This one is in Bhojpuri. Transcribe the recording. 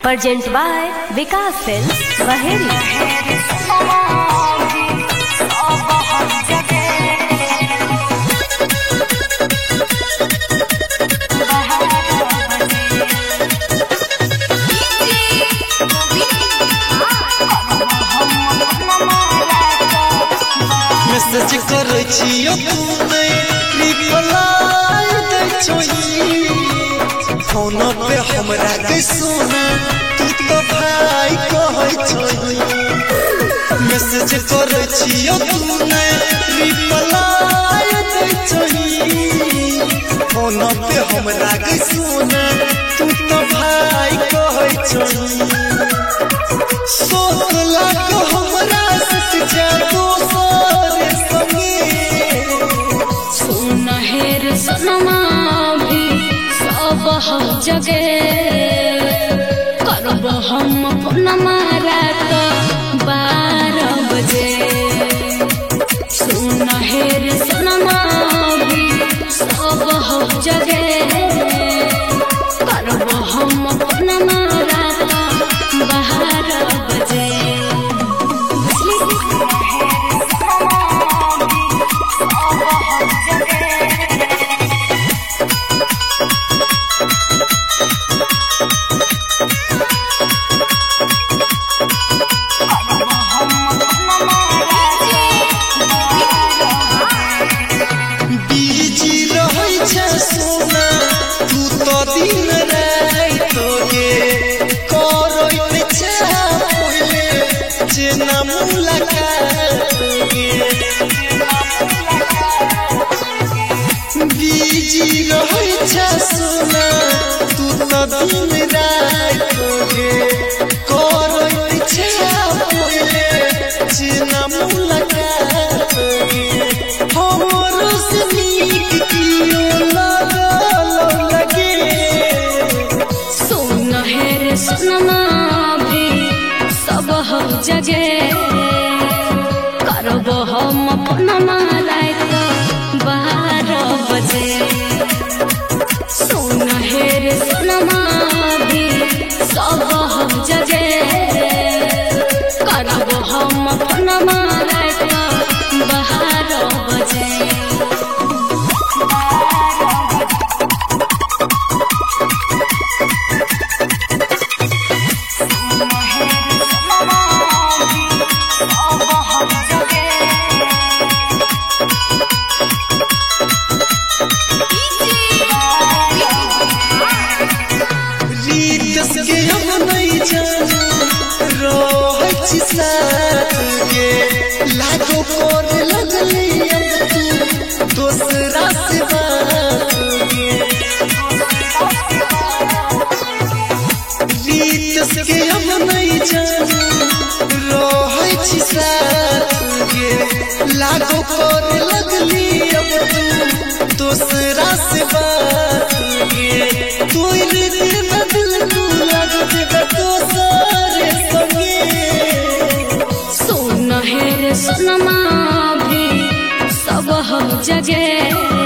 Present by Vikas Films, Baheri. Message करे छियो तूने रिप्लाई दे छोई फोन पे हमरा के सोना तू तो भाई कहै छोई मैसेज करे छियो तूने रिप्लाई दे छोई फोन पे हमरा के सोना तू तो भाई कहै छोई सोच लाग हमरा से जादू जगे करब हम फोनमा रात 12 बजे सुन हेर सनमा भी सब हो जगे करब हम फोनमा रात 12 बजे सोना तू तो दिन रात गे कोरोई पीछे बोले जिना मुलाकात गे हमर सनीक कियो लगे सुन हेर सनमा भी सब हो जगे करब हम फोनमा रात 12 बजे सुन हेर सनमा भी सब हो जगे करब हम फोनमा रात 12 बजे के हम नहीं जानू रोहै छी साथ गे लागो कोन लगली अब तू दूसरा से बात गे रीत के हम नहीं जानू रोहै छी साथ गे लागो कोन लगली अब तू दूसरा से बात गे तू सुन हेर सनमा भी सब हो जगे